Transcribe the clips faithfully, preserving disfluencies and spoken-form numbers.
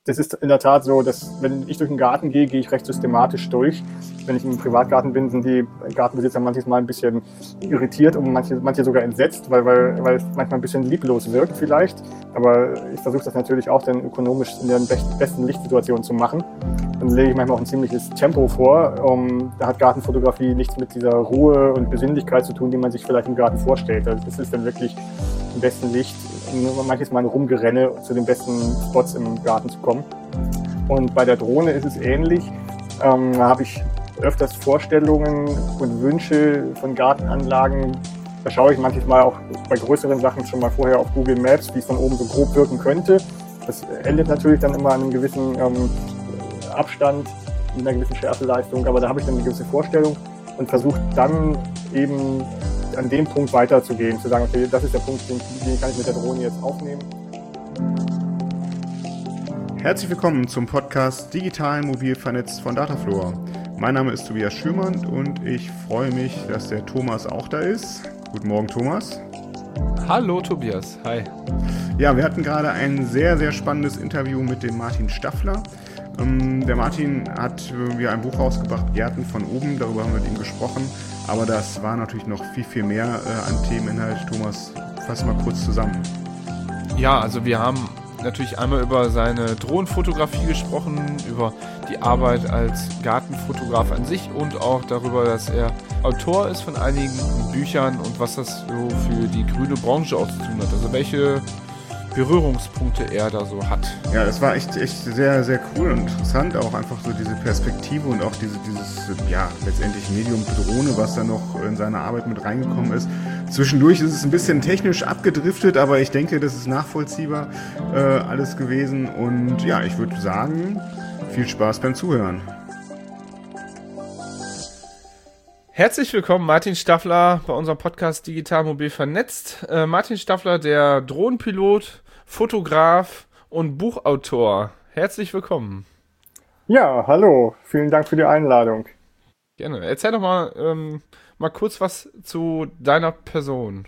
das ist in der Tat so, dass wenn ich durch den Garten gehe, gehe ich recht systematisch durch. Wenn ich im Privatgarten bin, sind die Gartenbesitzer manchmal ein bisschen irritiert und manche, manche sogar entsetzt, weil, weil, weil es manchmal ein bisschen lieblos wirkt vielleicht. Aber ich versuche das natürlich auch dann ökonomisch in der besten Lichtsituation zu machen. Dann lege ich manchmal auch ein ziemliches Tempo vor. Um, da hat Gartenfotografie nichts mit dieser Ruhe und Besinnlichkeit zu tun, die man sich vielleicht im Garten vorstellt. Also das ist dann wirklich im besten Licht, nur manches Mal ein Rumgerenne, zu den besten Spots im Garten zu kommen. Und bei der Drohne ist es ähnlich. Ähm, da habe ich öfters Vorstellungen und Wünsche von Gartenanlagen. Da schaue ich manchmal auch bei größeren Sachen schon mal vorher auf Google Maps, wie es von oben so grob wirken könnte. Das endet natürlich dann immer an einem gewissen ähm, Abstand, mit einer gewissen Schärfeleistung, aber da habe ich dann eine gewisse Vorstellung und versuche dann eben an dem Punkt weiterzugehen, zu sagen, okay, das ist der Punkt, den, den kann ich mit der Drohne jetzt aufnehmen. Herzlich willkommen zum Podcast Digital Mobil vernetzt von Datafloor. Mein Name ist Tobias Schürmann und ich freue mich, dass der Thomas auch da ist. Guten Morgen, Thomas. Hallo, Tobias. Hi. Ja, wir hatten gerade ein sehr, sehr spannendes Interview mit dem Martin Staffler. Ähm, der Martin hat äh, ein Buch rausgebracht, Gärten von oben, darüber haben wir mit ihm gesprochen. Aber das war natürlich noch viel, viel mehr äh, an Themeninhalt. Thomas, fass mal kurz zusammen. Ja, also wir haben natürlich einmal über seine Drohnenfotografie gesprochen, über die Arbeit als Gartenfotograf an sich und auch darüber, dass er Autor ist von einigen Büchern und was das so für die grüne Branche auch zu tun hat. Also welche Berührungspunkte er da so hat. Ja, das war echt, echt sehr, sehr cool und interessant, auch einfach so diese Perspektive und auch diese, dieses, ja, letztendlich Medium Drohne, was da noch in seine Arbeit mit reingekommen ist. Zwischendurch ist es ein bisschen technisch abgedriftet, aber ich denke, das ist nachvollziehbar äh, alles gewesen und ja, ich würde sagen, viel Spaß beim Zuhören. Herzlich willkommen, Martin Staffler, bei unserem Podcast Digital Mobil vernetzt. Äh, Martin Staffler, der Drohnenpilot, Fotograf und Buchautor. Herzlich willkommen. Ja, hallo. Vielen Dank für die Einladung. Gerne. Erzähl doch mal, ähm, mal kurz was zu deiner Person.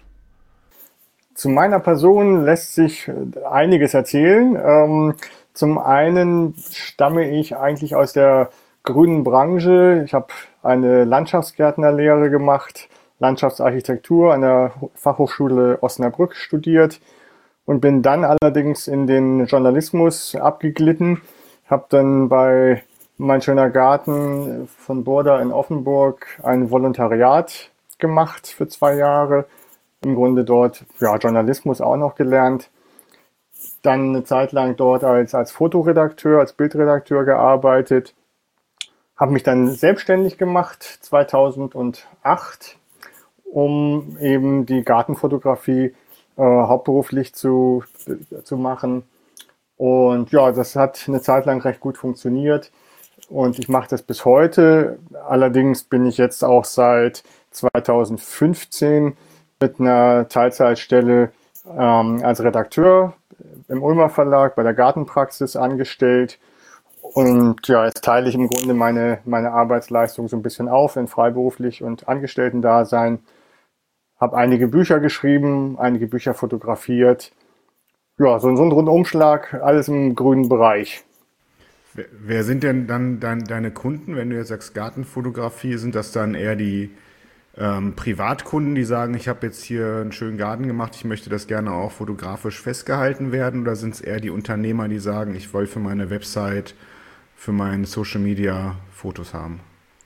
Zu meiner Person lässt sich einiges erzählen. Ähm, zum einen stamme ich eigentlich aus der grünen Branche. Ich habe eine Landschaftsgärtnerlehre gemacht, Landschaftsarchitektur an der Fachhochschule Osnabrück studiert und bin dann allerdings in den Journalismus abgeglitten. Habe dann bei Mein schöner Garten von Burda in Offenburg ein Volontariat gemacht für zwei Jahre. Im Grunde dort ja, Journalismus auch noch gelernt. Dann eine Zeit lang dort als, als Fotoredakteur, als Bildredakteur gearbeitet. Habe mich dann selbstständig gemacht zweitausendacht, um eben die Gartenfotografie äh, hauptberuflich zu, zu machen. Und ja, das hat eine Zeit lang recht gut funktioniert und ich mache das bis heute. Allerdings bin ich jetzt auch seit zweitausendfünfzehn mit einer Teilzeitstelle ähm, als Redakteur im Ulmer Verlag bei der Gartenpraxis angestellt. Und ja, jetzt teile ich im Grunde meine, meine Arbeitsleistung so ein bisschen auf in freiberuflich und Angestellten-Dasein. Habe einige Bücher geschrieben, einige Bücher fotografiert. Ja, so, so ein Rundumschlag, alles im grünen Bereich. Wer, wer sind denn dann dein, deine Kunden, wenn du jetzt sagst Gartenfotografie? Sind das dann eher die ähm, Privatkunden, die sagen, ich habe jetzt hier einen schönen Garten gemacht, ich möchte das gerne auch fotografisch festgehalten werden? Oder sind es eher die Unternehmer, die sagen, ich will für meine Website, für meine Social Media Fotos haben?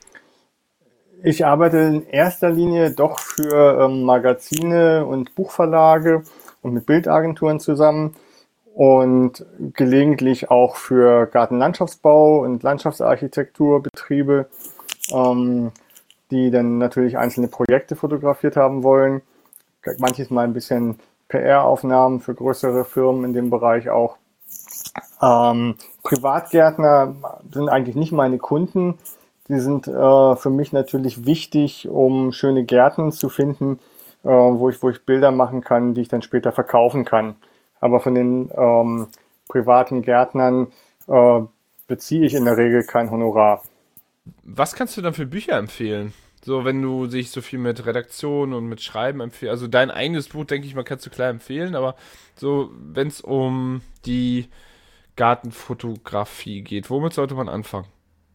Ich arbeite in erster Linie doch für ähm, Magazine und Buchverlage und mit Bildagenturen zusammen und gelegentlich auch für Gartenlandschaftsbau und Landschaftsarchitekturbetriebe, ähm, die dann natürlich einzelne Projekte fotografiert haben wollen. Manches Mal ein bisschen P R-Aufnahmen für größere Firmen in dem Bereich auch. Ähm, Privatgärtner sind eigentlich nicht meine Kunden. Die sind äh, für mich natürlich wichtig, um schöne Gärten zu finden, äh, wo ich, wo ich Bilder machen kann, die ich dann später verkaufen kann. Aber von den ähm, privaten Gärtnern äh, beziehe ich in der Regel kein Honorar. Was kannst du dann für Bücher empfehlen? So, wenn du dich so viel mit Redaktion und mit Schreiben empfiehlst. Also dein eigenes Buch, denke ich mal, kannst du klar empfehlen, aber so, wenn es um die Gartenfotografie geht? Womit sollte man anfangen?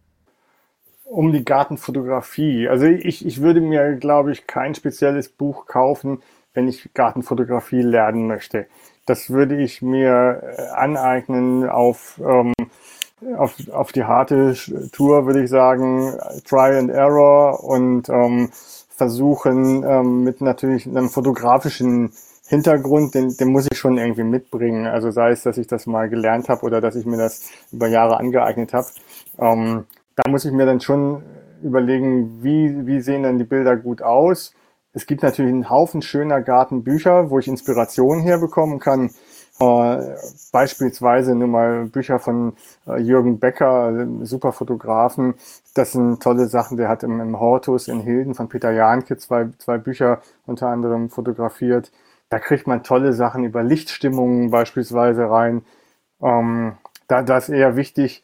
Um die Gartenfotografie. Also ich, ich würde mir, glaube ich, kein spezielles Buch kaufen, wenn ich Gartenfotografie lernen möchte. Das würde ich mir äh, aneignen auf, ähm, auf, auf die harte Tour, würde ich sagen, Try and Error und ähm, versuchen ähm, mit natürlich einem fotografischen Hintergrund, den, den muss ich schon irgendwie mitbringen. Also sei es, dass ich das mal gelernt habe oder dass ich mir das über Jahre angeeignet habe. Ähm, da muss ich mir dann schon überlegen, wie, wie sehen denn die Bilder gut aus. Es gibt natürlich einen Haufen schöner Gartenbücher, wo ich Inspiration herbekommen kann. Äh, beispielsweise nur mal Bücher von äh, Jürgen Becker, äh, super Fotografen. Das sind tolle Sachen. Der hat im, im Hortus in Hilden von Peter Jahnke zwei, zwei Bücher unter anderem fotografiert. Da kriegt man tolle Sachen über Lichtstimmungen beispielsweise rein. Ähm, da, da ist eher wichtig,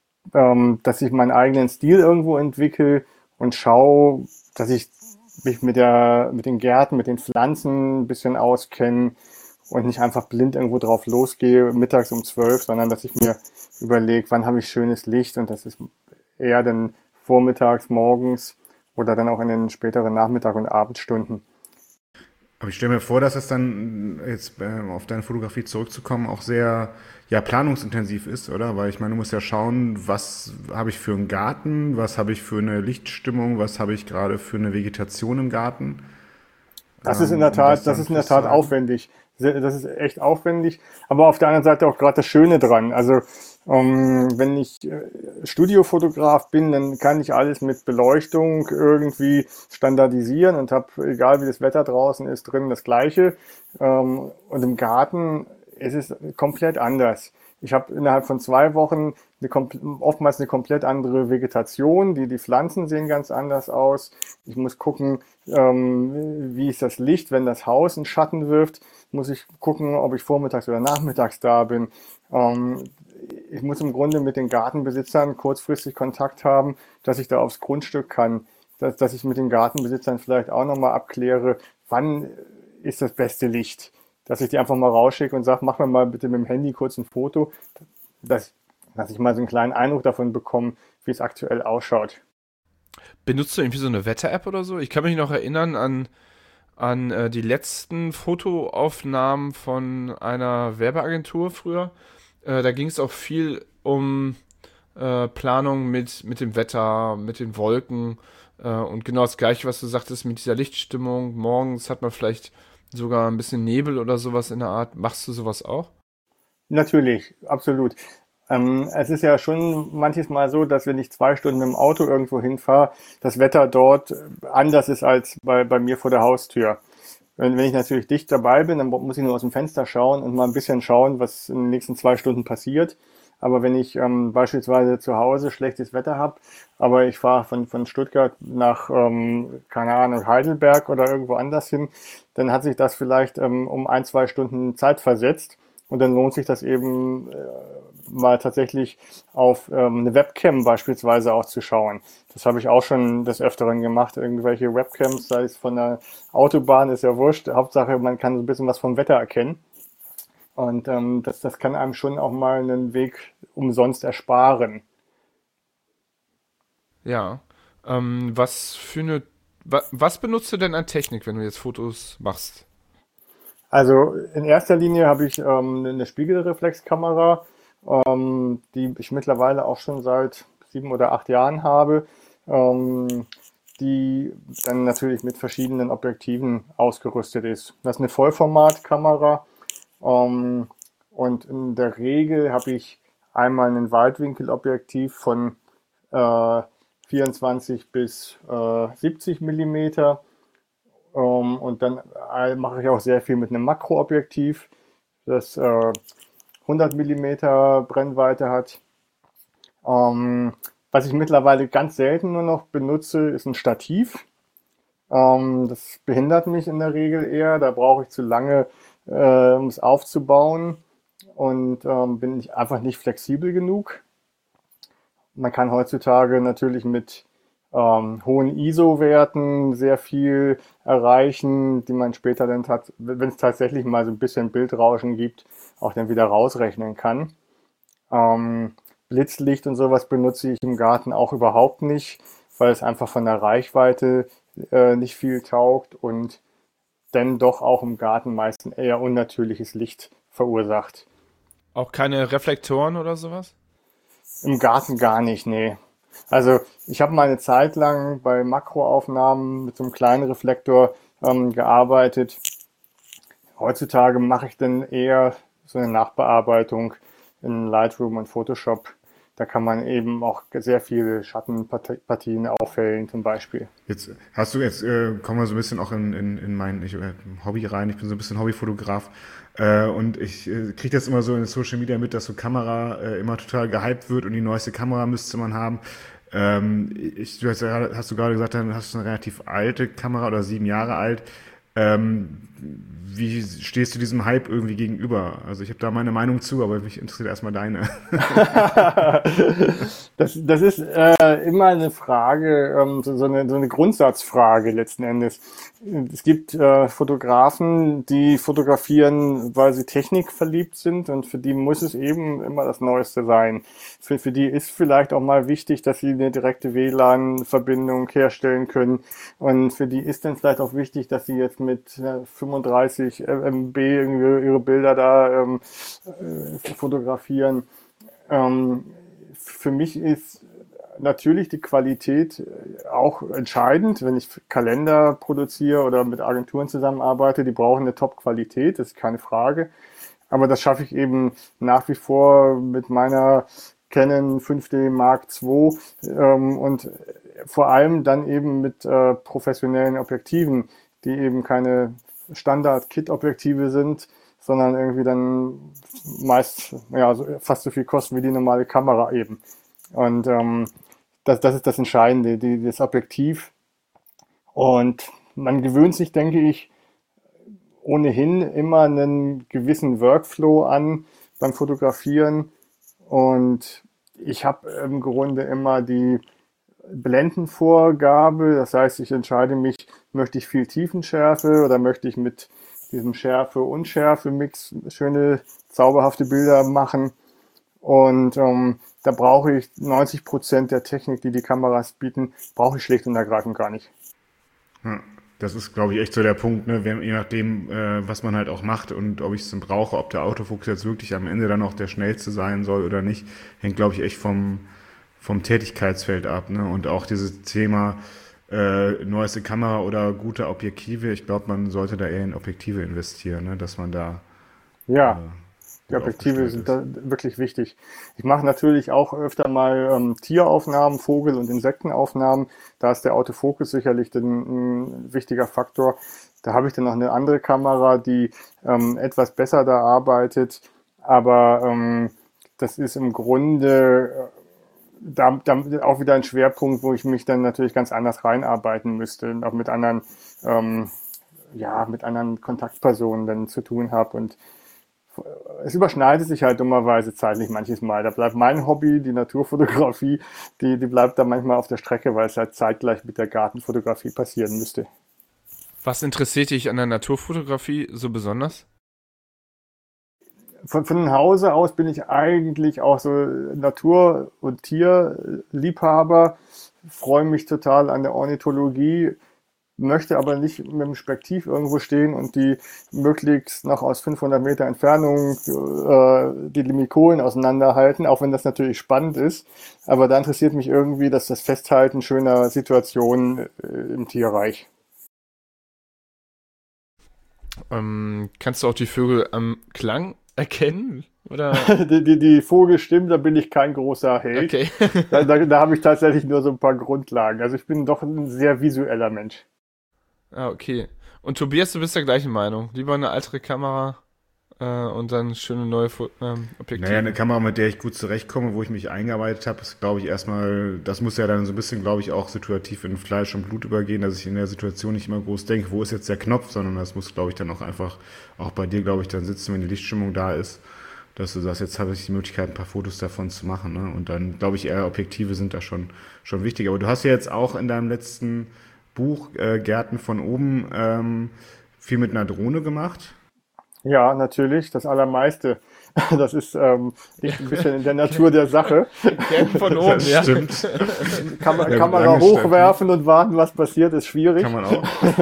ähm, dass ich meinen eigenen Stil irgendwo entwickle und schaue, dass ich mich mit der, mit den Gärten, mit den Pflanzen ein bisschen auskenne und nicht einfach blind irgendwo drauf losgehe, mittags um zwölf, sondern dass ich mir überlege, wann habe ich schönes Licht, und das ist eher dann vormittags, morgens oder dann auch in den späteren Nachmittag- und Abendstunden. Aber ich stelle mir vor, dass es dann, jetzt äh, auf deine Fotografie zurückzukommen, auch sehr ja, planungsintensiv ist, oder? Weil ich meine, du musst ja schauen, was habe ich für einen Garten, was habe ich für eine Lichtstimmung, was habe ich gerade für eine Vegetation im Garten, Das ist in ähm, der um das Tat, das dann ist in der Tat festzuhalten. aufwendig. Sehr- Das ist echt aufwendig. Aber auf der anderen Seite auch gerade das Schöne dran. Also, ähm, wenn ich äh, Studiofotograf bin, dann kann ich alles mit Beleuchtung irgendwie standardisieren und habe, egal wie das Wetter draußen ist, drin das Gleiche. Ähm, und im Garten ist es komplett anders. Ich habe innerhalb von zwei Wochen eine, kom- oftmals eine komplett andere Vegetation. Die, die Pflanzen sehen ganz anders aus. Ich muss gucken, ähm, wie ist das Licht, wenn das Haus einen Schatten wirft. Muss ich gucken, ob ich vormittags oder nachmittags da bin. Ähm, ich muss im Grunde mit den Gartenbesitzern kurzfristig Kontakt haben, dass ich da aufs Grundstück kann. Dass, dass ich mit den Gartenbesitzern vielleicht auch nochmal abkläre, wann ist das beste Licht. Dass ich die einfach mal rausschicke und sage, mach mir mal bitte mit dem Handy kurz ein Foto, dass, dass ich mal so einen kleinen Eindruck davon bekomme, wie es aktuell ausschaut. Benutzt du irgendwie so eine Wetter-App oder so? Ich kann mich noch erinnern an, an äh, die letzten Fotoaufnahmen von einer Werbeagentur früher. Äh, da ging es auch viel um äh, Planung mit, mit dem Wetter, mit den Wolken äh, und genau das Gleiche, was du sagtest mit dieser Lichtstimmung. Morgens hat man vielleicht sogar ein bisschen Nebel oder sowas in der Art. Machst du sowas auch? Natürlich, absolut. Ähm, es ist ja schon manches Mal so, dass wenn ich zwei Stunden mit dem Auto irgendwo hinfahre, das Wetter dort anders ist als bei, bei mir vor der Haustür. Wenn, wenn ich natürlich dicht dabei bin, dann muss ich nur aus dem Fenster schauen und mal ein bisschen schauen, was in den nächsten zwei Stunden passiert. Aber wenn ich ähm, beispielsweise zu Hause schlechtes Wetter habe, aber ich fahre von, von Stuttgart nach, ähm, keine Ahnung, Heidelberg oder irgendwo anders hin, dann hat sich das vielleicht ähm, um ein, zwei Stunden Zeit versetzt. Und dann lohnt sich das eben äh, mal tatsächlich auf ähm, eine Webcam beispielsweise auch zu schauen. Das habe ich auch schon des Öfteren gemacht. Irgendwelche Webcams, sei es von der Autobahn, ist ja wurscht. Hauptsache, man kann so ein bisschen was vom Wetter erkennen. Und ähm, das, das kann einem schon auch mal einen Weg umsonst ersparen. Ja. Ähm, was für eine, wa, was benutzt du denn an Technik, wenn du jetzt Fotos machst? Also in erster Linie habe ich ähm, eine Spiegelreflexkamera, ähm, die ich mittlerweile auch schon seit sieben oder acht Jahren habe, ähm, die dann natürlich mit verschiedenen Objektiven ausgerüstet ist. Das ist eine Vollformatkamera, ähm, und in der Regel habe ich einmal ein Weitwinkelobjektiv von äh, vierundzwanzig bis äh, siebzig Millimeter. Ähm, und dann äh, mache ich auch sehr viel mit einem Makroobjektiv, das äh, hundert Millimeter Brennweite hat. Ähm, was ich mittlerweile ganz selten nur noch benutze, ist ein Stativ. Ähm, das behindert mich in der Regel eher. Da brauche ich zu lange, äh, um es aufzubauen, und ähm, bin ich einfach nicht flexibel genug. Man kann heutzutage natürlich mit ähm, hohen I S O-Werten sehr viel erreichen, die man später dann, wenn es tatsächlich mal so ein bisschen Bildrauschen gibt, auch dann wieder rausrechnen kann. Ähm, Blitzlicht und sowas benutze ich im Garten auch überhaupt nicht, weil es einfach von der Reichweite äh, nicht viel taugt und dann doch auch im Garten meistens eher unnatürliches Licht verursacht. Auch keine Reflektoren oder sowas? Im Garten gar nicht, nee. Also ich habe mal eine Zeit lang bei Makroaufnahmen mit so einem kleinen Reflektor ähm, gearbeitet. Heutzutage mache ich dann eher so eine Nachbearbeitung in Lightroom und Photoshop. Da kann man eben auch sehr viele Schattenpartien aufhellen zum Beispiel. Jetzt hast du jetzt, äh, kommen wir so ein bisschen auch in, in, in mein ich, äh, Hobby rein. Ich bin so ein bisschen Hobbyfotograf äh, und ich äh, kriege das immer so in Social Media mit, dass so Kamera äh, immer total gehypt wird und die neueste Kamera müsste man haben. Ähm, ich, du hast, ja- hast du gerade gesagt, dann hast du eine relativ alte Kamera oder sieben Jahre alt. Ähm, Wie stehst du diesem Hype irgendwie gegenüber? Also ich habe da meine Meinung zu, aber mich interessiert erstmal deine. Das, das ist äh, immer eine Frage, ähm, so, so eine, so eine Grundsatzfrage letzten Endes. Es gibt äh, Fotografen, die fotografieren, weil sie technikverliebt sind und für die muss es eben immer das Neueste sein. Für, für die ist vielleicht auch mal wichtig, dass sie eine direkte W L A N-Verbindung herstellen können und für die ist dann vielleicht auch wichtig, dass sie jetzt mit äh, fünfunddreißig M B irgendwie ihre Bilder da ähm, äh, fotografieren. Ähm, für mich ist natürlich die Qualität auch entscheidend, wenn ich Kalender produziere oder mit Agenturen zusammenarbeite, die brauchen eine Top-Qualität, das ist keine Frage. Aber das schaffe ich eben nach wie vor mit meiner Canon fünf D Mark zwei ähm, und vor allem dann eben mit äh, professionellen Objektiven, die eben keine Standard-Kit-Objektive sind, sondern irgendwie dann meist ja, so, fast so viel kosten wie die normale Kamera eben. Und ähm, das, das ist das Entscheidende, die, das Objektiv. Und man gewöhnt sich, denke ich, ohnehin immer einen gewissen Workflow an beim Fotografieren. Und ich habe im Grunde immer die Blendenvorgabe. Das heißt, ich entscheide mich, möchte ich viel Tiefenschärfe oder möchte ich mit diesem Schärfe-Unschärfe-Mix schöne, zauberhafte Bilder machen. Und ähm, da brauche ich neunzig Prozent der Technik, die die Kameras bieten, brauche ich schlicht und ergreifend gar nicht. Ja, das ist, glaube ich, echt so der Punkt, ne? Wenn, je nachdem, äh, was man halt auch macht und ob ich es dann brauche, ob der Autofokus jetzt wirklich am Ende dann auch der schnellste sein soll oder nicht, hängt, glaube ich, echt vom, vom Tätigkeitsfeld ab, ne? Und auch dieses Thema äh, neueste Kamera oder gute Objektive, ich glaube, man sollte da eher in Objektive investieren, ne? Dass man da äh, Ja, die gut Objektive aufgestellt sind ist. da wirklich wichtig. Ich mache natürlich auch öfter mal ähm, Tieraufnahmen, Vogel- und Insektenaufnahmen. Da ist der Autofokus sicherlich ein, ein wichtiger Faktor. Da habe ich dann noch eine andere Kamera, die ähm, etwas besser da arbeitet. Aber ähm, das ist im Grunde äh, da, da auch wieder ein Schwerpunkt, wo ich mich dann natürlich ganz anders reinarbeiten müsste und auch mit anderen, ähm, ja, mit anderen Kontaktpersonen dann zu tun habe. Und es überschneidet sich halt dummerweise zeitlich manches Mal. Da bleibt mein Hobby, die Naturfotografie, die, die bleibt da manchmal auf der Strecke, weil es halt zeitgleich mit der Gartenfotografie passieren müsste. Was interessiert dich an der Naturfotografie so besonders? Von, von Hause aus bin ich eigentlich auch so Natur- und Tierliebhaber, freue mich total an der Ornithologie, möchte aber nicht mit dem Spektiv irgendwo stehen und die möglichst noch aus fünfhundert Meter Entfernung äh, die Limikolen auseinanderhalten, auch wenn das natürlich spannend ist. Aber da interessiert mich irgendwie, dass das Festhalten schöner Situationen äh, im Tierreich. Ähm, kannst du auch die Vögel am Klang erkennen? Oder? Die, die, die Vogelstimmen, da bin ich kein großer Held. Okay. Da, da, da habe ich tatsächlich nur so ein paar Grundlagen. Also ich bin doch ein sehr visueller Mensch. Ah, okay. Und Tobias, du bist der gleichen Meinung. Lieber eine ältere Kamera äh, und dann schöne neue Fo ähm, Naja, eine Objektive. Kamera, mit der ich gut zurechtkomme, wo ich mich eingearbeitet habe, ist, glaube ich, erstmal, das muss ja dann so ein bisschen, glaube ich, auch situativ in Fleisch und Blut übergehen, dass ich in der Situation nicht immer groß denke, wo ist jetzt der Knopf, sondern das muss, glaube ich, dann auch einfach, auch bei dir, glaube ich, dann sitzen, wenn die Lichtstimmung da ist, dass du sagst, jetzt habe ich die Möglichkeit, ein paar Fotos davon zu machen, ne? Und dann, glaube ich, eher Objektive sind da schon, schon wichtig. Aber du hast ja jetzt auch in deinem letzten Buch, äh, Gärten von oben, ähm, viel mit einer Drohne gemacht. Ja, natürlich, das Allermeiste. Das ist ähm, liegt ein bisschen in der Natur der Sache. Gern von oben, Das ja. stimmt. Kam Ja, Kamera lange hochwerfen und warten, was passiert, ist schwierig. Kann man auch.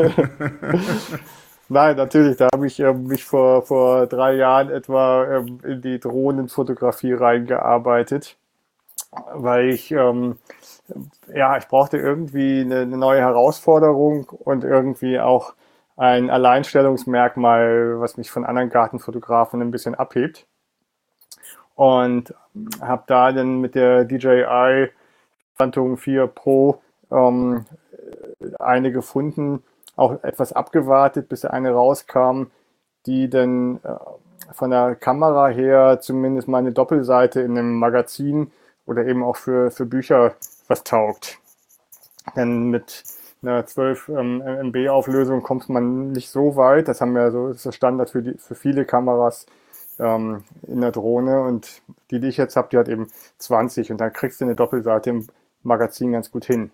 Nein, natürlich, da habe ich ähm, mich vor, vor drei Jahren etwa ähm, in die Drohnenfotografie reingearbeitet, weil ich, ähm, ja, ich brauchte irgendwie eine, eine neue Herausforderung und irgendwie auch ein Alleinstellungsmerkmal, was mich von anderen Gartenfotografen ein bisschen abhebt. Und habe da dann mit der D J I Phantom vier Pro ähm, eine gefunden, auch etwas abgewartet, bis eine rauskam, die dann äh, von der Kamera her zumindest mal eine Doppelseite in einem Magazin oder eben auch für, für Bücher was taugt. Denn mit einer zwölf ähm, M B Auflösung kommt man nicht so weit. Das haben wir so, das ist der Standard für, die, für viele Kameras ähm, in der Drohne. Und die, die ich jetzt habe, die hat eben zwanzig und dann kriegst du eine Doppelseite im Magazin ganz gut hin.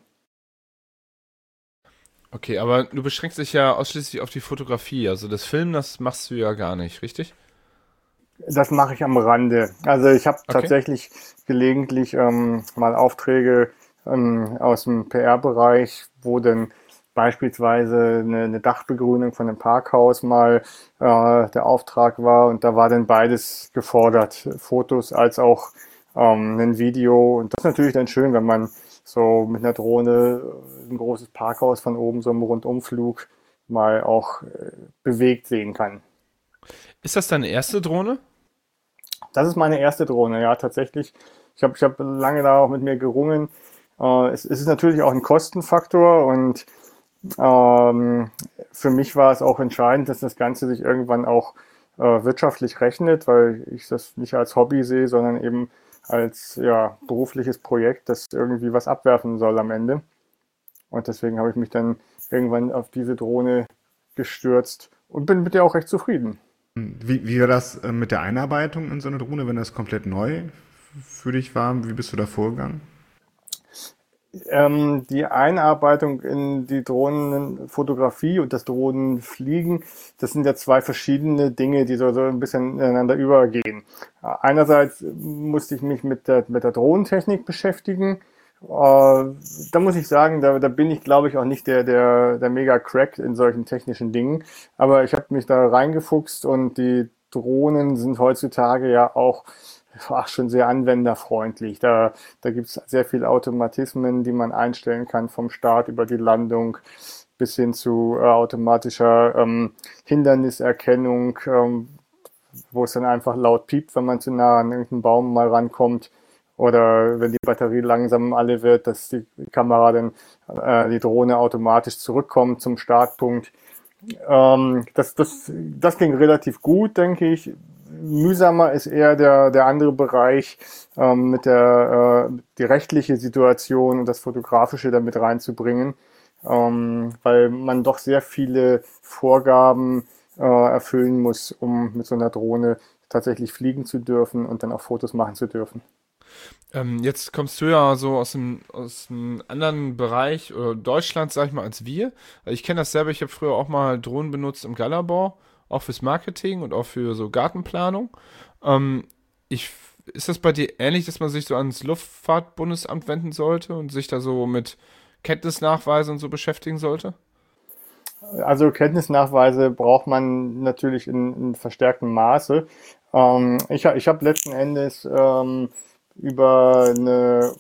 Okay, aber du beschränkst dich ja ausschließlich auf die Fotografie. Also das Filmen, das machst du ja gar nicht, richtig? Das mache ich am Rande. Also ich habe Okay. tatsächlich gelegentlich ähm, mal Aufträge ähm, aus dem P R-Bereich, wo dann beispielsweise eine, eine Dachbegrünung von einem Parkhaus mal äh, der Auftrag war und da war dann beides gefordert, Fotos als auch ähm, ein Video und das ist natürlich dann schön, wenn man so mit einer Drohne ein großes Parkhaus von oben so im Rundumflug mal auch äh, bewegt sehen kann. Ist das deine erste Drohne? Das ist meine erste Drohne, ja, tatsächlich. Ich habe ich hab lange da auch mit mir gerungen. Äh, es, es ist natürlich auch ein Kostenfaktor und ähm, für mich war es auch entscheidend, dass das Ganze sich irgendwann auch äh, wirtschaftlich rechnet, weil ich das nicht als Hobby sehe, sondern eben als ja, berufliches Projekt, das irgendwie was abwerfen soll am Ende. Und deswegen habe ich mich dann irgendwann auf diese Drohne gestürzt und bin mit der auch recht zufrieden. Wie, wie war das äh, mit der Einarbeitung in so eine Drohne, wenn das komplett neu für dich war? Wie bist du da vorgegangen? Ähm, die Einarbeitung in die Drohnenfotografie und das Drohnenfliegen, das sind ja zwei verschiedene Dinge, die so, so ein bisschen ineinander übergehen. Einerseits musste ich mich mit der, mit der Drohnentechnik beschäftigen. Äh, da muss ich sagen, da, da bin ich, glaube ich, auch nicht der, der, der Mega-Crack in solchen technischen Dingen. Aber ich habe mich da reingefuchst und die Drohnen sind heutzutage ja auch ach, schon sehr anwenderfreundlich. Da, da gibt es sehr viele Automatismen, die man einstellen kann, vom Start über die Landung bis hin zu äh, automatischer ähm, Hinderniserkennung, ähm, wo es dann einfach laut piept, wenn man zu nah an irgendeinen Baum mal rankommt. Oder wenn die Batterie langsam alle wird, dass die Kamera dann, äh, die Drohne automatisch zurückkommt zum Startpunkt. Ähm, das, das, das ging relativ gut, denke ich. Mühsamer ist eher der, der andere Bereich, ähm, mit der, äh, die rechtliche Situation und das Fotografische damit reinzubringen, ähm, weil man doch sehr viele Vorgaben äh, erfüllen muss, um mit so einer Drohne tatsächlich fliegen zu dürfen und dann auch Fotos machen zu dürfen. Ähm, jetzt kommst du ja so aus einem, aus einem anderen Bereich oder Deutschland, sag ich mal, als wir. Also ich kenne das selber, ich habe früher auch mal Drohnen benutzt im Gallabau, auch fürs Marketing und auch für so Gartenplanung. Ähm, ich, ist das bei dir ähnlich, dass man sich so ans Luftfahrtbundesamt wenden sollte und sich da so mit Kenntnisnachweise und so beschäftigen sollte? Also Kenntnisnachweise braucht man natürlich in, in verstärktem Maße. Ähm, ich ha- ich habe letzten Endes ähm, über eine,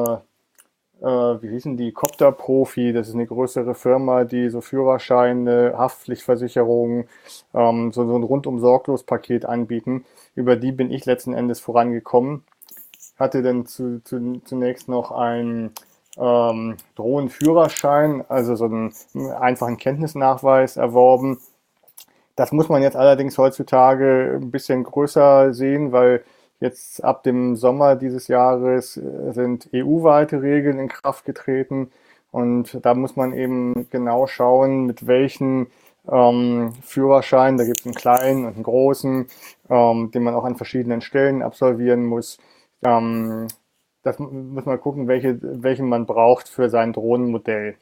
äh, äh, wie hießen die, Copter Profi, das ist eine größere Firma, die so Führerscheine, Haftpflichtversicherungen, ähm, so, so ein rundum sorglos Paket anbieten. Über die bin ich letzten Endes vorangekommen. Hatte dann zu, zu, zunächst noch einen ähm, Drohnenführerschein, also so einen einfachen Kenntnisnachweis erworben. Das muss man jetzt allerdings heutzutage ein bisschen größer sehen, weil jetzt ab dem Sommer dieses Jahres äh, sind E U-weite Regeln in Kraft getreten und da muss man eben genau schauen, mit welchen ähm, Führerscheinen, da gibt es einen kleinen und einen großen, ähm, den man auch an verschiedenen Stellen absolvieren muss. Ähm, das muss man gucken, welche, welchen man braucht für sein Drohnenmodell.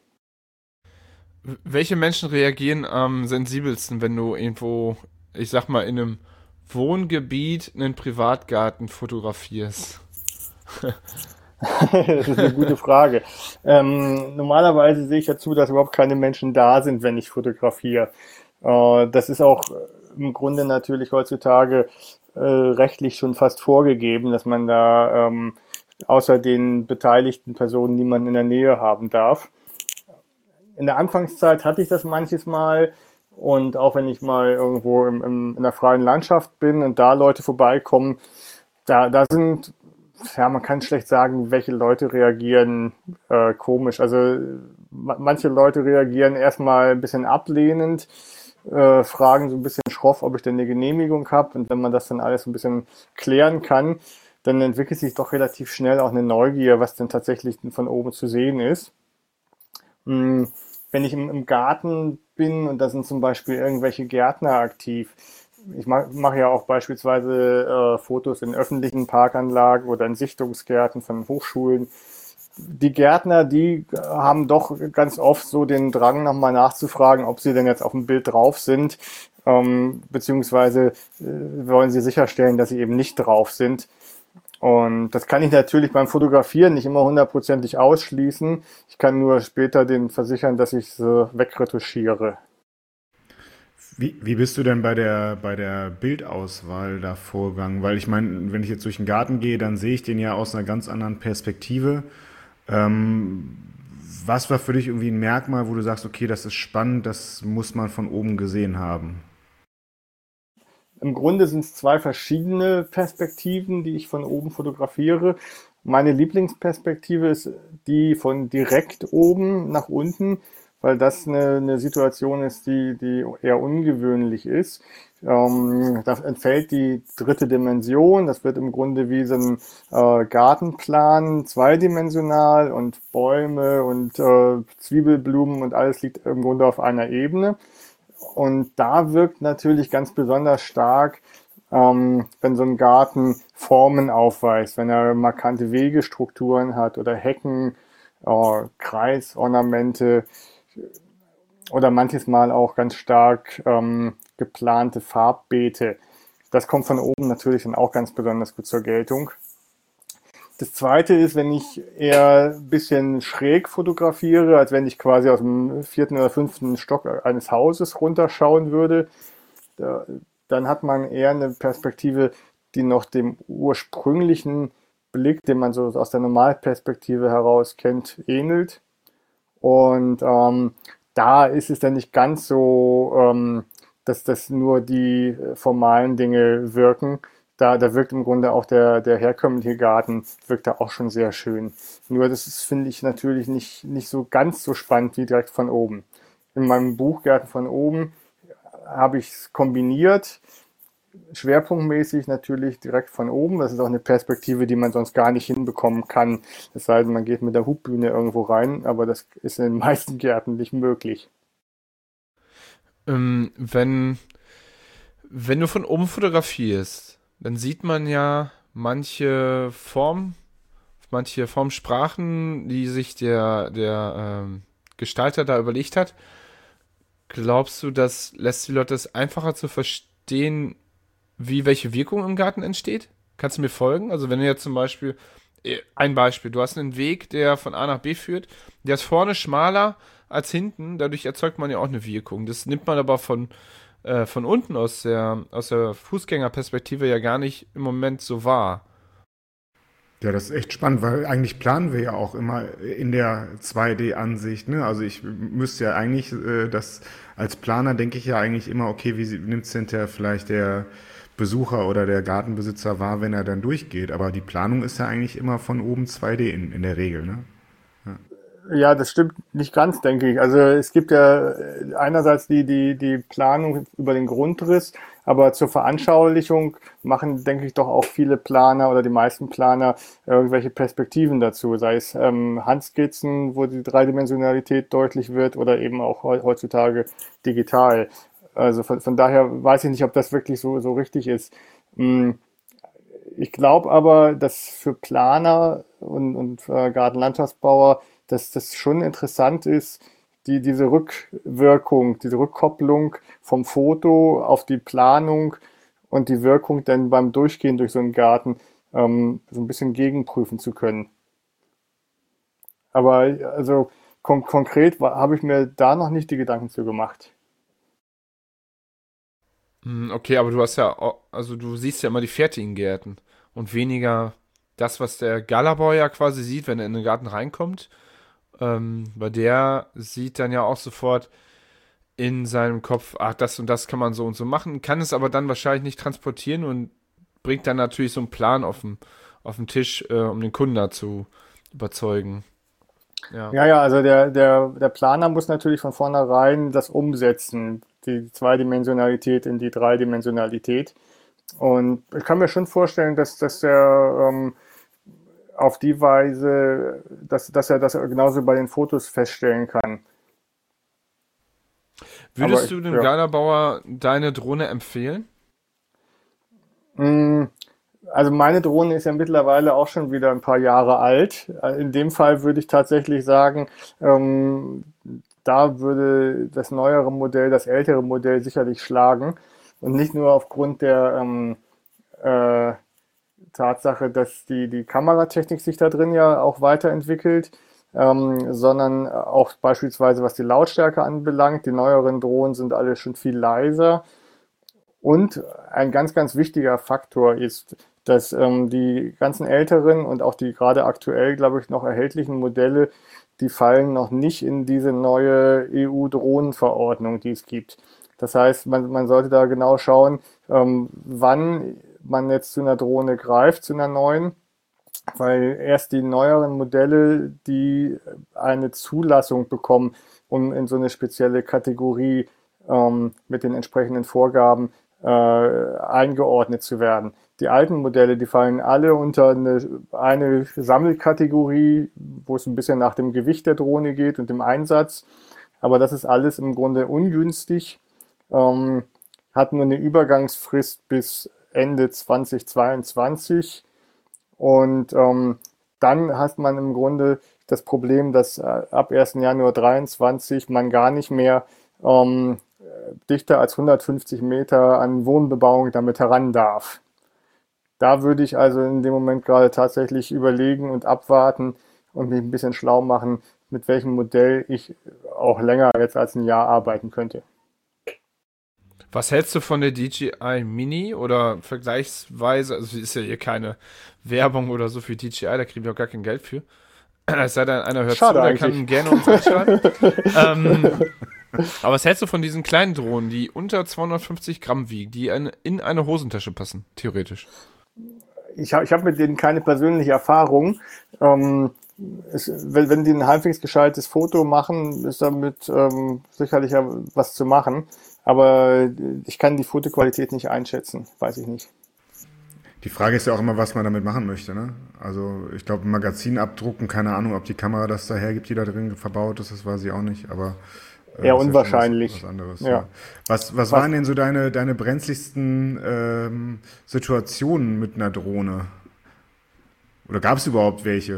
W- Welche Menschen reagieren am sensibelsten, wenn du irgendwo, ich sag mal, in einem Wohngebiet einen Privatgarten fotografierst? Das ist eine gute Frage. Ähm, normalerweise sehe ich ja zu, dass überhaupt keine Menschen da sind, wenn ich fotografiere. Äh, das ist auch im Grunde natürlich heutzutage äh, rechtlich schon fast vorgegeben, dass man da ähm, außer den beteiligten Personen niemanden in der Nähe haben darf. In der Anfangszeit hatte ich das manches Mal, und auch wenn ich mal irgendwo im, im, in der freien Landschaft bin und da Leute vorbeikommen, da, da sind, ja, man kann schlecht sagen, welche Leute reagieren äh, komisch. Also ma- manche Leute reagieren erstmal ein bisschen ablehnend, äh, fragen so ein bisschen schroff, ob ich denn eine Genehmigung habe. Und wenn man das dann alles ein bisschen klären kann, dann entwickelt sich doch relativ schnell auch eine Neugier, was denn tatsächlich von oben zu sehen ist. Hm, Wenn ich im, im Garten bin und da sind zum Beispiel irgendwelche Gärtner aktiv. Ich mache mach ja auch beispielsweise äh, Fotos in öffentlichen Parkanlagen oder in Sichtungsgärten von Hochschulen. Die Gärtner, die haben doch ganz oft so den Drang, nochmal nachzufragen, ob sie denn jetzt auf dem Bild drauf sind, ähm, beziehungsweise äh, wollen sie sicherstellen, dass sie eben nicht drauf sind. Und das kann ich natürlich beim Fotografieren nicht immer hundertprozentig ausschließen. Ich kann nur später den versichern, dass ich sie wegretuschiere. Wie, wie bist du denn bei der, bei der Bildauswahl da vorgegangen? Weil ich meine, wenn ich jetzt durch den Garten gehe, dann sehe ich den ja aus einer ganz anderen Perspektive. Ähm, Was war für dich irgendwie ein Merkmal, wo du sagst, okay, das ist spannend, das muss man von oben gesehen haben? Im Grunde sind es zwei verschiedene Perspektiven, die ich von oben fotografiere. Meine Lieblingsperspektive ist die von direkt oben nach unten, weil das eine, eine Situation ist, die, die eher ungewöhnlich ist. Ähm, da entfällt die dritte Dimension. Das wird im Grunde wie so ein äh, Gartenplan, zweidimensional, und Bäume und äh, Zwiebelblumen und alles liegt im Grunde auf einer Ebene. Und da wirkt natürlich ganz besonders stark, ähm, wenn so ein Garten Formen aufweist, wenn er markante Wegestrukturen hat oder Hecken, äh, Kreisornamente oder manches Mal auch ganz stark ähm, geplante Farbbeete. Das kommt von oben natürlich dann auch ganz besonders gut zur Geltung. Das zweite ist, wenn ich eher ein bisschen schräg fotografiere, als wenn ich quasi aus dem vierten oder fünften Stock eines Hauses runterschauen würde, da, dann hat man eher eine Perspektive, die noch dem ursprünglichen Blick, den man so aus der Normalperspektive heraus kennt, ähnelt. Und ähm, da ist es dann nicht ganz so, ähm, dass das nur die äh, formalen Dinge wirken. Da, da wirkt im Grunde auch der, der herkömmliche Garten, wirkt da auch schon sehr schön. Nur das ist, finde ich, natürlich nicht, nicht so ganz so spannend wie direkt von oben. In meinem Buch Gärten von oben habe ich es kombiniert, schwerpunktmäßig natürlich direkt von oben. Das ist auch eine Perspektive, die man sonst gar nicht hinbekommen kann. Es sei denn, man geht mit der Hubbühne irgendwo rein, aber das ist in den meisten Gärten nicht möglich. Ähm, wenn, wenn du von oben fotografierst, dann sieht man ja manche Form, manche Formsprachen, die sich der, der ähm, Gestalter da überlegt hat. Glaubst du, das lässt die Leute es einfacher zu verstehen, wie welche Wirkung im Garten entsteht? Kannst du mir folgen? Also wenn du jetzt zum Beispiel, äh, ein Beispiel, du hast einen Weg, der von A nach B führt, der ist vorne schmaler als hinten, dadurch erzeugt man ja auch eine Wirkung. Das nimmt man aber von, äh, von unten aus der, aus der Fußgängerperspektive ja gar nicht im Moment so wahr. Ja, das ist echt spannend, weil eigentlich planen wir ja auch immer in der zwei D-Ansicht, ne? Also ich müsste ja eigentlich, äh, das als Planer denke ich ja eigentlich immer, okay, wie nimmt es hinterher vielleicht der Besucher oder der Gartenbesitzer wahr, wenn er dann durchgeht? Aber die Planung ist ja eigentlich immer von oben zwei D in, in der Regel, ne? Ja. Ja, das stimmt nicht ganz, denke ich. Also es gibt ja äh, einerseits die, die, die Planung über den Grundriss, aber zur Veranschaulichung machen, denke ich, doch auch viele Planer oder die meisten Planer irgendwelche Perspektiven dazu, sei es ähm, Handskizzen, wo die Dreidimensionalität deutlich wird, oder eben auch heu- heutzutage digital. Also von, von daher weiß ich nicht, ob das wirklich so, so richtig ist. Mm, Ich glaube aber, dass für Planer und, und äh, Gartenlandschaftsbauer, dass das schon interessant ist, die, diese Rückwirkung, diese Rückkopplung vom Foto auf die Planung und die Wirkung dann beim Durchgehen durch so einen Garten ähm, so ein bisschen gegenprüfen zu können. Aber also kon konkret habe ich mir da noch nicht die Gedanken zu gemacht. Hm, okay, aber du hast ja, au- also du siehst ja immer die fertigen Gärten und weniger das, was der Galabauer ja quasi sieht, wenn er in den Garten reinkommt. Ähm, weil der sieht dann ja auch sofort in seinem Kopf, ach, das und das kann man so und so machen, kann es aber dann wahrscheinlich nicht transportieren und bringt dann natürlich so einen Plan auf den, auf den Tisch, äh, um den Kunden da zu überzeugen. Ja. Ja, ja, also der, der, der Planer muss natürlich von vornherein das umsetzen, die Zweidimensionalität in die Dreidimensionalität. Und ich kann mir schon vorstellen, dass, dass er ähm, auf die Weise, dass, dass er das genauso bei den Fotos feststellen kann. Aber Würdest ich, du dem ja. Galabauer deine Drohne empfehlen? Mm, Also meine Drohne ist ja mittlerweile auch schon wieder ein paar Jahre alt. In dem Fall würde ich tatsächlich sagen, ähm, da würde das neuere Modell das ältere Modell sicherlich schlagen. Und nicht nur aufgrund der ähm, äh, Tatsache, dass die, die Kameratechnik sich da drin ja auch weiterentwickelt, ähm, sondern auch beispielsweise was die Lautstärke anbelangt. Die neueren Drohnen sind alle schon viel leiser. Und ein ganz, ganz wichtiger Faktor ist, dass ähm, die ganzen älteren und auch die gerade aktuell, glaube ich, noch erhältlichen Modelle, die fallen noch nicht in diese neue E U-Drohnenverordnung, die es gibt. Das heißt, man, man sollte da genau schauen, ähm, wann man jetzt zu einer Drohne greift, zu einer neuen, weil erst die neueren Modelle, die eine Zulassung bekommen, um in so eine spezielle Kategorie ähm, mit den entsprechenden Vorgaben äh, eingeordnet zu werden. Die alten Modelle, die fallen alle unter eine, eine Sammelkategorie, wo es ein bisschen nach dem Gewicht der Drohne geht und dem Einsatz. Aber das ist alles im Grunde ungünstig, ähm, hat nur eine Übergangsfrist bis Ende zweitausendzweiundzwanzig. Und ähm, dann hat man im Grunde das Problem, dass äh, ab ersten Januar dreiundzwanzig man gar nicht mehr ähm, dichter als hundertfünfzig Meter an Wohnbebauung damit heran darf. Da würde ich also in dem Moment gerade tatsächlich überlegen und abwarten und mich ein bisschen schlau machen, mit welchem Modell ich auch länger jetzt als ein Jahr arbeiten könnte. Was hältst du von der D J I Mini oder vergleichsweise, also ist ja hier keine Werbung oder so für D J I, da kriegen wir auch gar kein Geld für. Es sei denn, einer hört Schade zu, der eigentlich. kann gerne uns anschreiben. ähm, aber was hältst du von diesen kleinen Drohnen, die unter zweihundertfünfzig Gramm wiegen, die eine, in eine Hosentasche passen, theoretisch? Ich habe ich hab mit denen keine persönliche Erfahrung. Ähm, es, wenn, wenn die ein halbwegs gescheites Foto machen, ist damit ähm, sicherlich ja was zu machen. Aber ich kann die Fotoqualität nicht einschätzen, weiß ich nicht. Die Frage ist ja auch immer, was man damit machen möchte, ne? Also ich glaube, ein Magazin abdrucken, keine Ahnung, ob die Kamera das da hergibt, die da drin verbaut ist, das weiß ich auch nicht, aber äh, Eher ist unwahrscheinlich. Ja schon was, was anderes. Ja. Ja. Was, was Was- waren denn so deine, deine brenzligsten ähm, Situationen mit einer Drohne? Oder gab es überhaupt welche?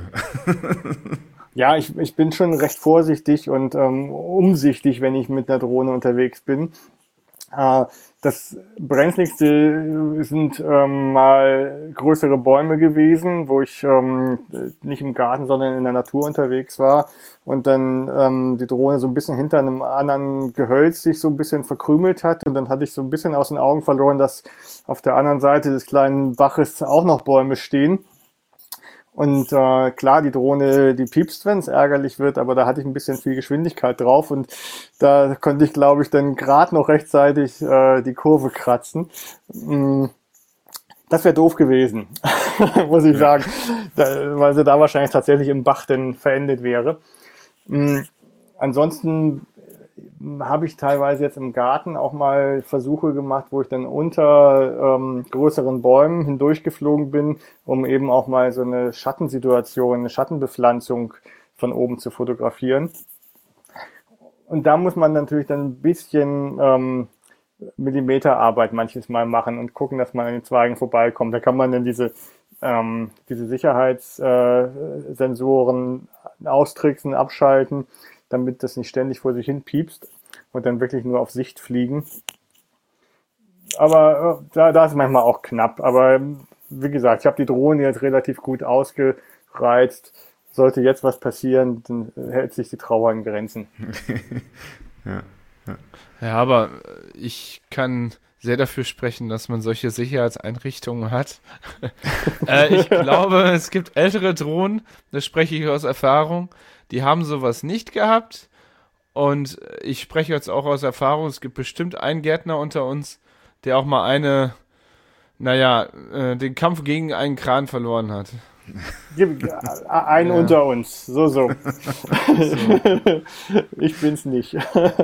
Ja, ich, ich bin schon recht vorsichtig und ähm, umsichtig, wenn ich mit einer Drohne unterwegs bin. Äh, das brenzligste sind ähm, mal größere Bäume gewesen, wo ich ähm, nicht im Garten, sondern in der Natur unterwegs war und dann ähm, die Drohne so ein bisschen hinter einem anderen Gehölz sich so ein bisschen verkrümelt hat und dann hatte ich so ein bisschen aus den Augen verloren, dass auf der anderen Seite des kleinen Baches auch noch Bäume stehen. Und äh, klar, die Drohne, die piepst, wenn es ärgerlich wird, aber da hatte ich ein bisschen viel Geschwindigkeit drauf und da konnte ich, glaube ich, dann gerade noch rechtzeitig äh, die Kurve kratzen. Mm, Das wäre doof gewesen, muss ich sagen, da, weil sie da wahrscheinlich tatsächlich im Bach dann verendet wäre. Mm, Ansonsten habe ich teilweise jetzt im Garten auch mal Versuche gemacht, wo ich dann unter ähm, größeren Bäumen hindurchgeflogen bin, um eben auch mal so eine Schattensituation, eine Schattenbepflanzung von oben zu fotografieren. Und da muss man natürlich dann ein bisschen ähm, Millimeterarbeit manches Mal machen und gucken, dass man an den Zweigen vorbeikommt. Da kann man dann diese, ähm, diese Sicherheitssensoren äh, Sensoren austricksen, abschalten, damit das nicht ständig vor sich hin piepst und dann wirklich nur auf Sicht fliegen. aber äh, da, da ist manchmal auch knapp. Aber wie gesagt, ich habe die Drohne jetzt relativ gut ausgereizt. Sollte jetzt was passieren, dann hält sich die Trauer in Grenzen. ja, ja. ja, aber ich kann sehr dafür sprechen, dass man solche Sicherheitseinrichtungen hat. äh, ich glaube, es gibt ältere Drohnen, das spreche ich aus Erfahrung, die haben sowas nicht gehabt. Und ich spreche jetzt auch aus Erfahrung, es gibt bestimmt einen Gärtner unter uns, der auch mal eine, naja, äh, den Kampf gegen einen Kran verloren hat. Ein ja. unter uns, so, so. so. Ich bin's nicht.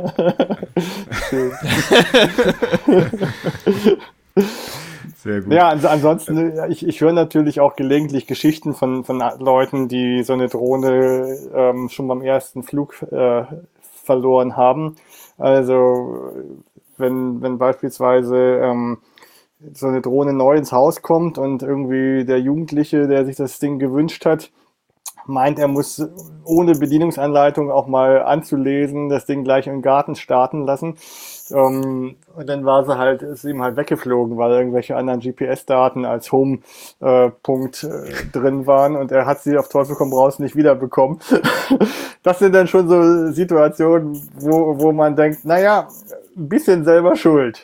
Sehr gut. Ja, also ansonsten, ich, ich höre natürlich auch gelegentlich Geschichten von, von Leuten, die so eine Drohne ähm, schon beim ersten Flug äh, verloren haben. Also wenn, wenn beispielsweise ähm, so eine Drohne neu ins Haus kommt und irgendwie der Jugendliche, der sich das Ding gewünscht hat, meint, er muss ohne Bedienungsanleitung auch mal anzulesen, das Ding gleich im Garten starten lassen. Ähm, und dann war sie halt, ist ihm halt weggeflogen, weil irgendwelche anderen G P S-Daten als Home-Punkt äh, äh, drin waren und er hat sie auf Teufel komm raus nicht wiederbekommen. Das sind dann schon so Situationen, wo, wo man denkt, naja, ein bisschen selber schuld.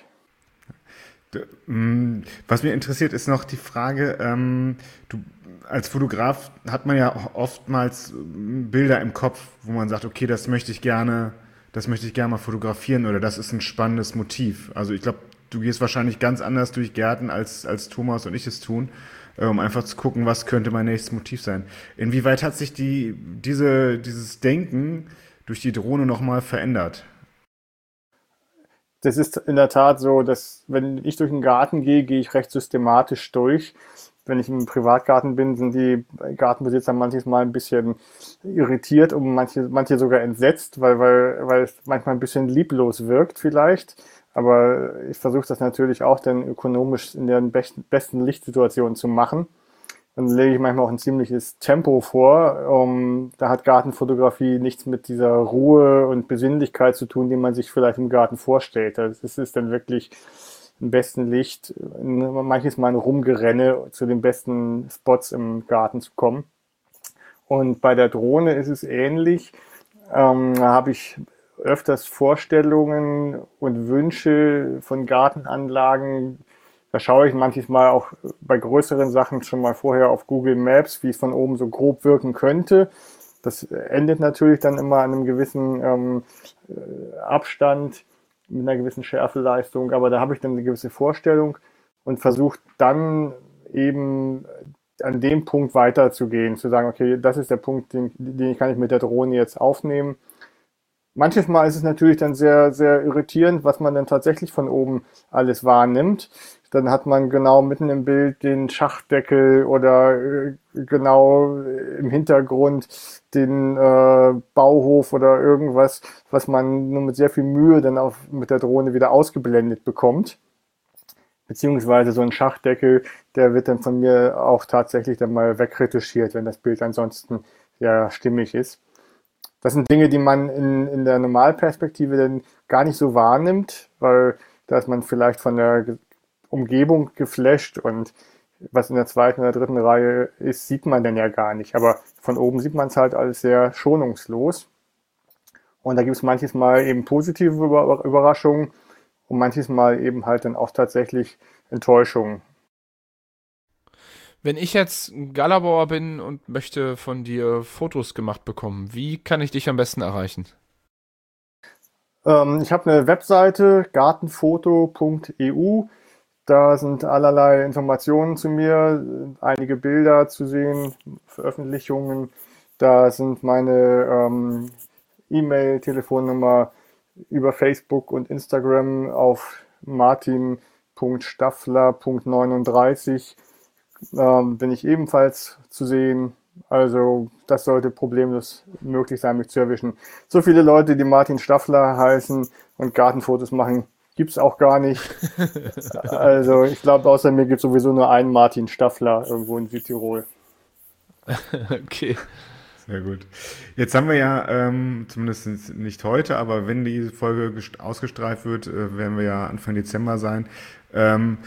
Was mich interessiert, ist noch die Frage, ähm, du als Fotograf hat man ja oftmals Bilder im Kopf, wo man sagt, okay, das möchte ich gerne, das möchte ich gerne mal fotografieren oder das ist ein spannendes Motiv. Also ich glaube, du gehst wahrscheinlich ganz anders durch Gärten, als, als Thomas und ich es tun, um einfach zu gucken, was könnte mein nächstes Motiv sein. Inwieweit hat sich die, diese, dieses Denken durch die Drohne nochmal verändert? Das ist in der Tat so, dass wenn ich durch den Garten gehe, gehe ich recht systematisch durch. Wenn ich im Privatgarten bin, sind die Gartenbesitzer manchmal ein bisschen irritiert und manche, manche sogar entsetzt, weil, weil, weil es manchmal ein bisschen lieblos wirkt vielleicht. Aber ich versuche das natürlich auch dann ökonomisch in der besten Lichtsituation zu machen. Dann lege ich manchmal auch ein ziemliches Tempo vor. Um, da hat Gartenfotografie nichts mit dieser Ruhe und Besinnlichkeit zu tun, die man sich vielleicht im Garten vorstellt. Das ist dann wirklich im besten Licht, manches Mal ein Rumgerenne zu den besten Spots im Garten zu kommen. Und bei der Drohne ist es ähnlich. Ähm, da habe ich öfters Vorstellungen und Wünsche von Gartenanlagen. Da schaue ich manches Mal auch bei größeren Sachen schon mal vorher auf Google Maps, wie es von oben so grob wirken könnte. Das endet natürlich dann immer an einem gewissen ähm, Abstand, mit einer gewissen Schärfeleistung, aber da habe ich dann eine gewisse Vorstellung und versuche dann eben an dem Punkt weiterzugehen, zu sagen, okay, das ist der Punkt, den, den kann ich mit der Drohne jetzt aufnehmen. Manches Mal ist es natürlich dann sehr, sehr irritierend, was man dann tatsächlich von oben alles wahrnimmt. Dann hat man genau mitten im Bild den Schachtdeckel oder genau im Hintergrund den äh, Bauhof oder irgendwas, was man nur mit sehr viel Mühe dann auch mit der Drohne wieder ausgeblendet bekommt. Beziehungsweise so ein Schachtdeckel, der wird dann von mir auch tatsächlich dann mal wegretuschiert, wenn das Bild ansonsten ja stimmig ist. Das sind Dinge, die man in, in der Normalperspektive dann gar nicht so wahrnimmt, weil da ist man vielleicht von der Umgebung geflasht und was in der zweiten oder dritten Reihe ist, sieht man dann ja gar nicht. Aber von oben sieht man es halt alles sehr schonungslos. Und da gibt es manches Mal eben positive Überraschungen und manches Mal eben halt dann auch tatsächlich Enttäuschungen. Wenn ich jetzt ein Galabauer bin und möchte von dir Fotos gemacht bekommen, wie kann ich dich am besten erreichen? Ähm, ich habe eine Webseite, gartenfoto punkt e u. Da sind allerlei Informationen zu mir, einige Bilder zu sehen, Veröffentlichungen. Da sind meine ähm, E-Mail, Telefonnummer über Facebook und Instagram auf martin punkt staffler punkt neununddreißig. Ähm, bin ich ebenfalls zu sehen. Also das sollte problemlos möglich sein, mich zu erwischen. So viele Leute, die Martin Staffler heißen und Gartenfotos machen, gibt's auch gar nicht. Also ich glaube, außer mir gibt es sowieso nur einen Martin Staffler irgendwo in Südtirol. Okay. Sehr gut. Jetzt haben wir ja, ähm, zumindest nicht heute, aber wenn die Folge gest- ausgestrahlt wird, äh, werden wir ja Anfang Dezember sein. Ähm,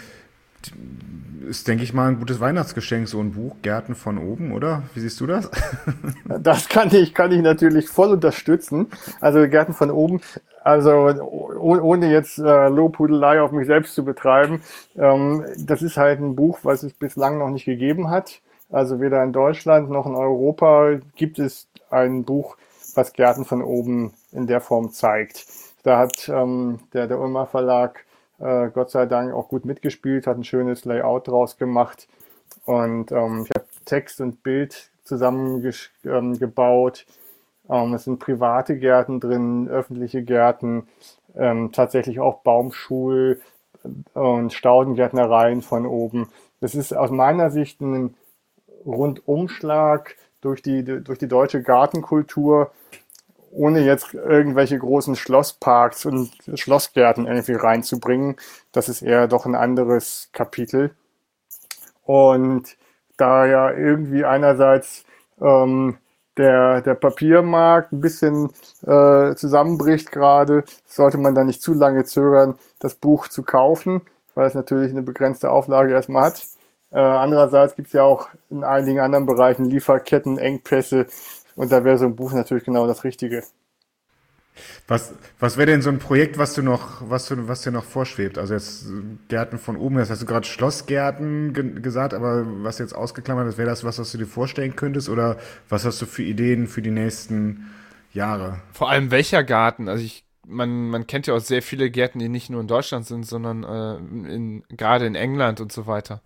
ist, denke ich mal, ein gutes Weihnachtsgeschenk, so ein Buch, Gärten von oben, oder? Wie siehst du das? Das kann ich, kann ich natürlich voll unterstützen. Also Gärten von oben, also oh- ohne jetzt äh, Lobhudelei auf mich selbst zu betreiben, ähm, das ist halt ein Buch, was es bislang noch nicht gegeben hat. Also weder in Deutschland noch in Europa gibt es ein Buch, was Gärten von oben in der Form zeigt. Da hat ähm, der, der Ulmer Verlag äh, Gott sei Dank auch gut mitgespielt, hat ein schönes Layout draus gemacht und ähm, ich habe Text und Bild zusammengebaut. Ähm, es sind private Gärten drin, öffentliche Gärten, ähm, tatsächlich auch Baumschul- und Staudengärtnereien von oben. Das ist aus meiner Sicht ein Rundumschlag durch die, durch die deutsche Gartenkultur, ohne jetzt irgendwelche großen Schlossparks und Schlossgärten irgendwie reinzubringen. Das ist eher doch ein anderes Kapitel. Und da ja irgendwie einerseits ähm, der, der Papiermarkt ein bisschen äh, zusammenbricht gerade, sollte man da nicht zu lange zögern, das Buch zu kaufen, weil es natürlich eine begrenzte Auflage erstmal hat. Äh, andererseits gibt es ja auch in einigen anderen Bereichen Lieferkettenengpässe und da wäre so ein Buch natürlich genau das Richtige. Was, was wäre denn so ein Projekt, was du noch, was du, was dir noch vorschwebt? Also jetzt äh, Gärten von oben, das hast du gerade Schlossgärten ge- gesagt, aber was jetzt ausgeklammert ist, wäre das was, was du dir vorstellen könntest? Oder was hast du für Ideen für die nächsten Jahre? Vor allem welcher Garten? Also ich, man, man kennt ja auch sehr viele Gärten, die nicht nur in Deutschland sind, sondern äh, in, gerade in England und so weiter.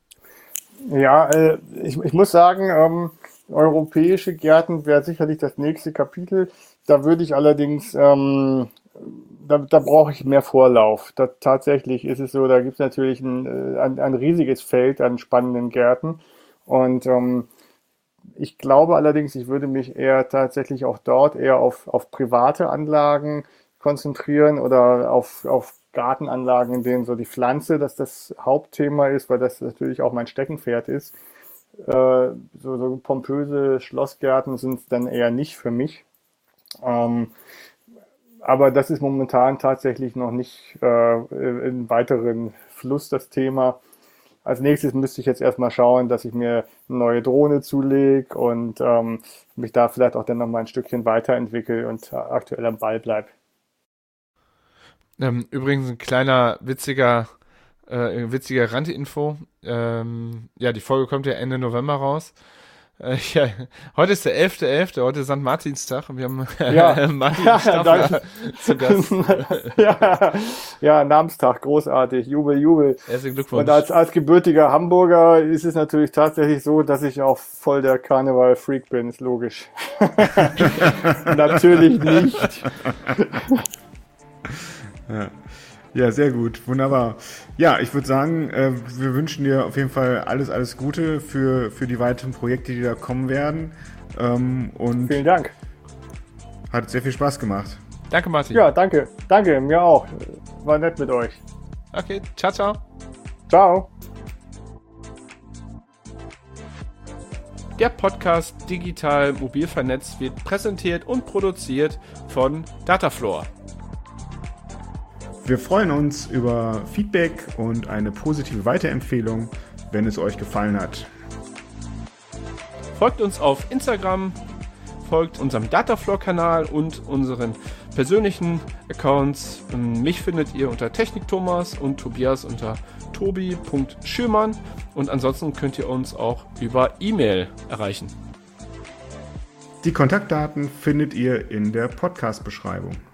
Ja, äh, ich, ich muss sagen, ähm, europäische Gärten wäre sicherlich das nächste Kapitel. Da würde ich allerdings, ähm, da, da brauche ich mehr Vorlauf. Da, tatsächlich ist es so, da gibt es natürlich ein, äh, ein, ein riesiges Feld an spannenden Gärten. Und ähm, ich glaube allerdings, ich würde mich eher tatsächlich auch dort eher auf, auf private Anlagen konzentrieren oder auf, auf Gartenanlagen, in denen so die Pflanze, dass das Hauptthema ist, weil das natürlich auch mein Steckenpferd ist. Äh, so, so pompöse Schlossgärten sind es dann eher nicht für mich. Ähm, aber das ist momentan tatsächlich noch nicht äh, im weiteren Fluss das Thema. Als nächstes müsste ich jetzt erstmal schauen, dass ich mir eine neue Drohne zulege und ähm, mich da vielleicht auch dann noch mal ein Stückchen weiterentwickle und aktuell am Ball bleibe. Ähm, übrigens ein kleiner witziger, äh, witziger Randinfo. Ähm, ja, die Folge kommt ja Ende November raus. Äh, ja, heute ist der elfter elfter heute ist Sankt Martinstag und wir haben Ja, Martin ja, Staffler zu Gast. ja, ja, Namenstag, großartig, Jubel, Jubel. Herzlichen Glückwunsch. Und als, als gebürtiger Hamburger ist es natürlich tatsächlich so, dass ich auch voll der Karneval-Freak bin, ist logisch. Natürlich nicht. Ja. Ja, sehr gut, wunderbar. Ja, ich würde sagen, äh, wir wünschen dir auf jeden Fall alles, alles Gute für, für die weiteren Projekte, die da kommen werden. Ähm, und Vielen Dank. hat sehr viel Spaß gemacht. Danke, Martin. Ja, danke. Danke, mir auch. War nett mit euch. Okay, ciao, ciao. Ciao. Der Podcast Digital Mobil Vernetzt wird präsentiert und produziert von Datafloor. Wir freuen uns über Feedback und eine positive Weiterempfehlung, wenn es euch gefallen hat. Folgt uns auf Instagram, folgt unserem Datafloor-Kanal und unseren persönlichen Accounts. Mich findet ihr unter Technik Thomas und Tobias unter tobi punkt schürmann und ansonsten könnt ihr uns auch über E-Mail erreichen. Die Kontaktdaten findet ihr in der Podcast-Beschreibung.